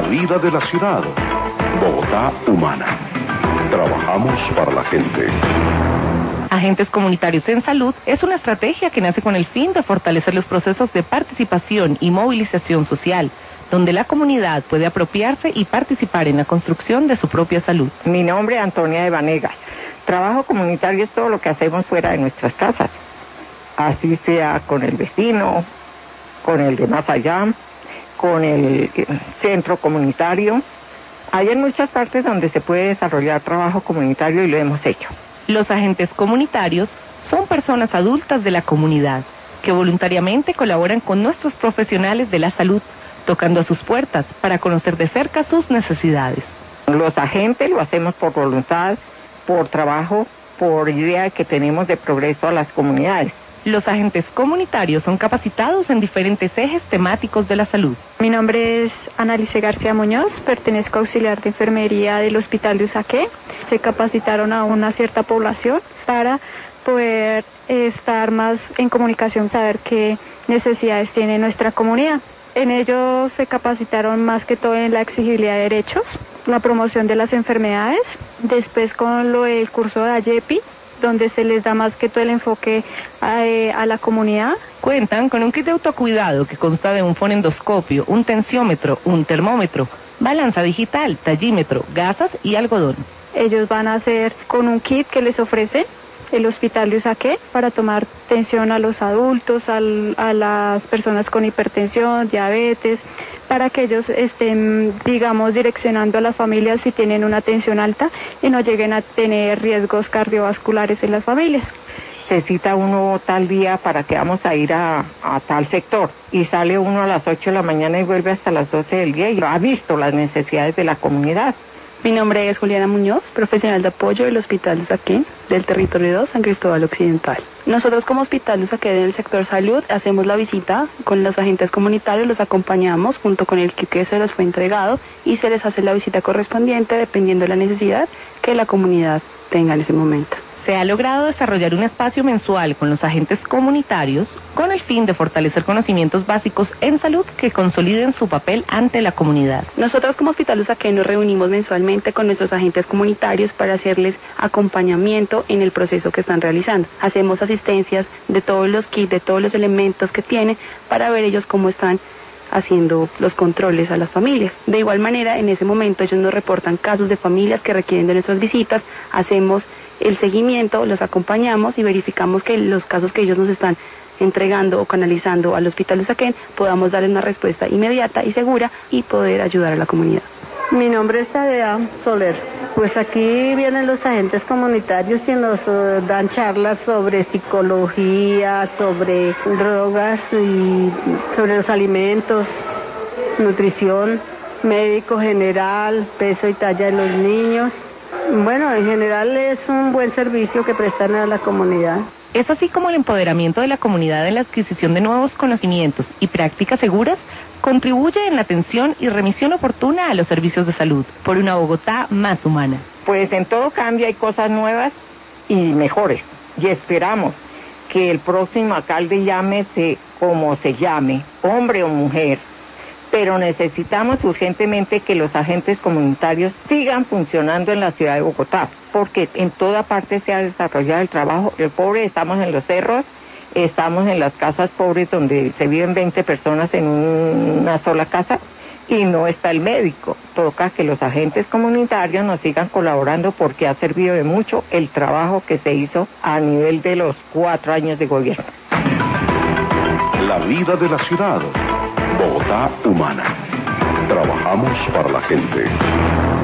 La vida de la ciudad. Bogotá humana. Trabajamos para la gente. Agentes Comunitarios en Salud es una estrategia que nace con el fin de fortalecer los procesos de participación y movilización social, donde la comunidad puede apropiarse y participar en la construcción de su propia salud. Mi nombre es Antonia de Vanegas. Trabajo comunitario es todo lo que hacemos fuera de nuestras casas, así sea con el vecino, con el de más allá, con el centro comunitario. Hay en muchas partes donde se puede desarrollar trabajo comunitario y lo hemos hecho. Los agentes comunitarios son personas adultas de la comunidad que voluntariamente colaboran con nuestros profesionales de la salud, tocando a sus puertas para conocer de cerca sus necesidades. Los agentes lo hacemos por voluntad, por trabajo, por idea que tenemos de progreso a las comunidades. Los agentes comunitarios son capacitados en diferentes ejes temáticos de la salud. Mi nombre es Analice García Muñoz, pertenezco a auxiliar de enfermería del Hospital de Usaquén. Se capacitaron a una cierta población para poder estar más en comunicación, saber qué necesidades tiene nuestra comunidad. En ellos se capacitaron más que todo en la exigibilidad de derechos, la promoción de las enfermedades, después con lo del curso de AYEPI, donde se les da más que todo el enfoque a la comunidad. Cuentan con un kit de autocuidado que consta de un fonendoscopio, un tensiómetro, un termómetro, balanza digital, tallímetro, gasas y algodón. Ellos van a hacer con un kit que les ofrece el Hospital de Usaquén para tomar tensión a los adultos, a las personas con hipertensión, diabetes, para que ellos estén, digamos, direccionando a las familias si tienen una tensión alta y no lleguen a tener riesgos cardiovasculares en las familias. Se cita uno tal día para que vamos a ir a tal sector y sale uno a las 8 de la mañana y vuelve hasta las 12 del día y ha visto las necesidades de la comunidad. Mi nombre es Juliana Muñoz, profesional de apoyo del Hospital de Usaquén, del Territorio 2, San Cristóbal Occidental. Nosotros como Hospital de Usaquén en el sector salud hacemos la visita con los agentes comunitarios, los acompañamos junto con el kit que se les fue entregado y se les hace la visita correspondiente dependiendo de la necesidad que la comunidad tenga en ese momento. Se ha logrado desarrollar un espacio mensual con los agentes comunitarios con el fin de fortalecer conocimientos básicos en salud que consoliden su papel ante la comunidad. Nosotros como Hospital de Usaquén nos reunimos mensualmente con nuestros agentes comunitarios para hacerles acompañamiento en el proceso que están realizando. Hacemos asistencias de todos los kits, de todos los elementos que tienen para ver ellos cómo están haciendo los controles a las familias. De igual manera, en ese momento ellos nos reportan casos de familias que requieren de nuestras visitas, hacemos el seguimiento, los acompañamos y verificamos que los casos que ellos nos están entregando o canalizando al Hospital de Usaquén podamos darles una respuesta inmediata y segura y poder ayudar a la comunidad. Mi nombre es Tadea Soler. Pues aquí vienen los agentes comunitarios y nos dan charlas sobre psicología, sobre drogas y sobre los alimentos, nutrición, médico general, peso y talla de los niños. Bueno, en general es un buen servicio que prestan a la comunidad. Es así como el empoderamiento de la comunidad en la adquisición de nuevos conocimientos y prácticas seguras contribuye en la atención y remisión oportuna a los servicios de salud por una Bogotá más humana. Pues en todo cambio hay cosas nuevas y mejores y esperamos que el próximo alcalde llámese como se llame, hombre o mujer, pero necesitamos urgentemente que los agentes comunitarios sigan funcionando en la ciudad de Bogotá, porque en toda parte se ha desarrollado el trabajo. El pobre, estamos en los cerros, estamos en las casas pobres donde se viven 20 personas en una sola casa y no está el médico. Toca que los agentes comunitarios nos sigan colaborando porque ha servido de mucho el trabajo que se hizo a nivel de los 4 años de gobierno. La vida de la ciudad. Bogotá humana. Trabajamos para la gente.